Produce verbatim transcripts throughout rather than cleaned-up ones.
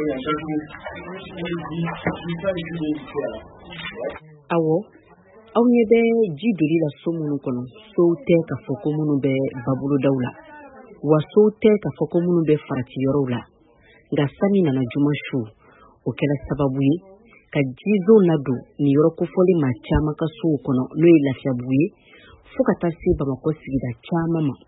Awo aw ɲɛ bɛ ji doli la so minnu kɔnɔ sow tɛ ka fɔ ko minnu bɛ babolodaw la wa sow tɛ ka fɔ ko minnu bɛ farati yɔrɔw la nka sani nana juma su o kɛra sababu ye ka jizo ladon ni yɔrɔ kofɔli maa caman ka sow kɔnɔ n'o ye Lafiyabugu ye fo ka taa se Bamakɔ sigida caman ma.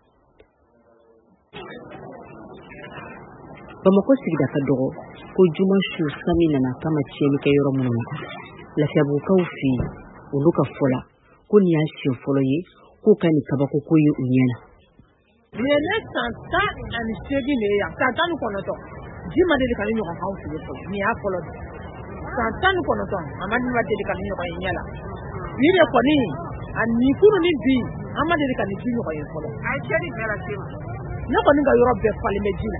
Bamakɔ sigida ka dɔgɔ ko juma su sani nana kama tiɲɛni kɛ yɔrɔ minnu na Lafiyabugukaw fɛ yen olu ka fɔla ko ni y'a siɲɛ fɔlɔ ye k'u ka ni kabako ko ye u ɲɛna. Ni ye ne san tan ani seegin de ye yan san tan ni kɔnɔntɔn ji ma deli ka ni ɲɔgɔn k'anw fɛ yen fɔlɔ ni y'a fɔlɔ de san tan ni kɔnɔntɔn a ma deli ka ni ɲɔgɔn ye ɲɛ la ni de kɔni a ni kunu ni bi an ma deli ka ni ji ɲɔgɔn ye fɔlɔ. A ye cɛnni bɛɛ lase ma. Ne kɔni ka yɔrɔ bɛɛ falen bɛ ji la.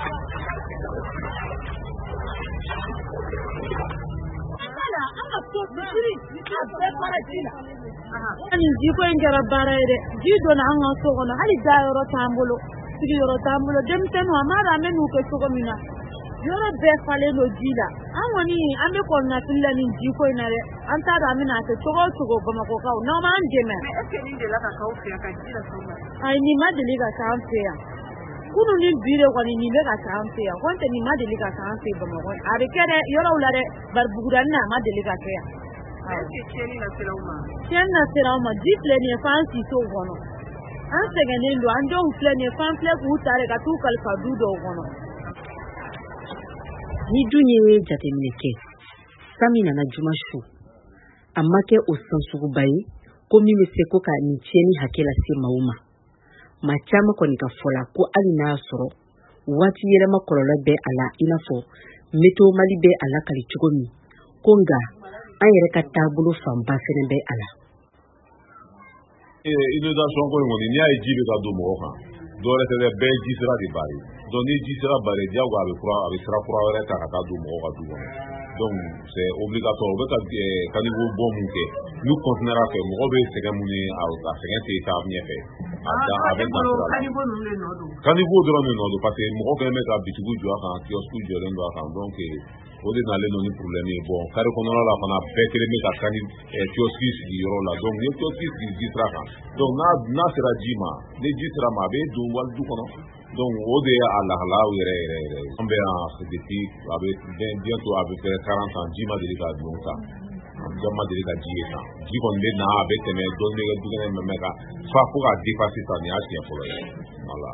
Ani ji ko in kɛra baara ye dɛ ji donna an ka so kɔnɔ hali da yɔrɔ t'an bolo sigi yɔrɔ t'an bolo denmisɛnninw an b'a dɔn an bɛ n'u kɛ cogo min na yɔrɔ bɛɛ falen don ji la an kɔni an bɛ kɔnɔnafili la nin ji ko in na dɛ an t'a dɔn an bɛna kɛ cogo o cogo Bamakɔkaw n'aw m'an dɛmɛ. Est-ce que nin delila ka k'aw fɛ yan ka ji las'aw ma? Ayi nin ma deli ka k'an fɛ yan kunun ni bi de kɔni nin bɛ ka k'an fɛ yan kɔntɛ nin ma deli ka k'an fɛ Bamakɔ a bɛ kɛ dɛ yɔrɔw la dɛ bari Bugudani na a ma deli ka kɛ yan. Tiɲɛni na sera aw ma. Tiɲɛni na sera aw ma ji filɛ nin ye f'an si t'o kɔnɔ an sɛgɛnnen don an denw filɛ nin ye f'an filɛ k'u ta de ka t'u kalifa du dɔw kɔnɔ. Ni dun ye jateminɛ kɛ sami nana juma su a ma kɛ o sansuguba ye ko min bɛ se ko ka nin tiɲɛni hakɛ lase maaw ma. Maa caman kɔni ka fɔla ko hali n'a y'a sɔrɔ waati yɛlɛma kɔlɔlɔ bɛ a la i n'a fɔ Météo Mali bɛ a lakali cogo min ko nka an yɛrɛ ka taabolo fanba fɛnɛ bɛ a la. Inondation ko in kɔni n'i y'a ye ji bɛ ka don mɔgɔ kan dɔwɛrɛ tɛ dɛ bɛɛ ye ji sira de bari donc ni ji sira bari diyagoya a bɛ kura a bɛ sira kura wɛrɛ ta ka taa don mɔgɔw ka du kɔnɔ donc c'est obligatoire u bɛ ka caniveau bɔ mun kɛ n'u continuera fɛ mɔgɔ bɛ sɛgɛn mun ye a sɛgɛn tɛ taa ɲɛfɛ a dan a bɛ dan sira la caniveau dɔrɔn de nɔ don parce que mɔgɔ kɛlen bɛ ka bitigiw jɔ a kan kiosque jɔlen don a kan donc o de nalen don ni problème ye bon carré kɔnɔna la fana bɛɛ kelen bɛ ka cani kiosque sigi yɔrɔ la donc ni kiosque sigi ji sira kan donc n'a n'a sera ji ma ni ji sera ma a bɛ don wali du kɔnɔ donc o de ye a lahalaw yɛrɛ yɛrɛ yɛrɛ ye an bɛ yan depuis a bɛ bientôt a bɛ kɛ quarante ans ji ma deli ka don kan an ma deli ka ji ye kan ji kɔni bɛ na a bɛ tɛmɛ dɔɔni bɛ kɛ du kɛnɛ mɛmɛ kan fa fo ka dépasser ça nin y'a siɲɛ fɔlɔ ye voilà.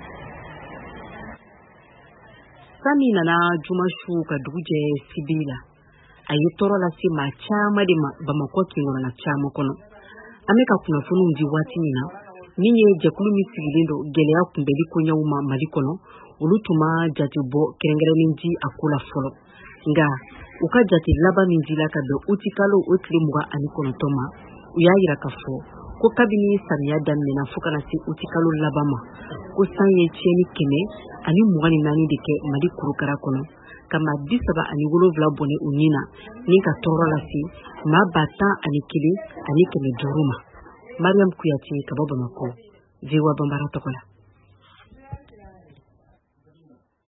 Sami nana juma su ka dugu jɛ sibi la a ye tɔɔrɔ lase maa caman de ma Bamakɔ kinkɔrɔna caman kɔnɔ an bɛ ka kunnafoniw di waati min na min ye jɛkulu min sigilen don gɛlɛya kunbɛli koɲɛw ma Mali kɔnɔ olu tun ma jate bɔ kɛrɛnkɛrɛnnen di a ko la fɔlɔ nka u ka jate laban min dila ka bɛn uti kalo o tile mugan ani kɔnɔntɔn ma u y'a yira ka fɔ ko kabini samiya daminɛna fo kana se uti kalo laban ma ko san ye tiɲɛni kɛmɛ ani mugan ni naani de kɛ Mali kurukara kɔnɔ ka maa bi saba ani wolonwula bɔnɛ u ni na ni ka tɔɔrɔ lase maa ba tan ani kelen ani kɛmɛ duuru ma. Mariam Kuyate ka bɔ Bamakɔ, V O A Bambara tɔgɔ la.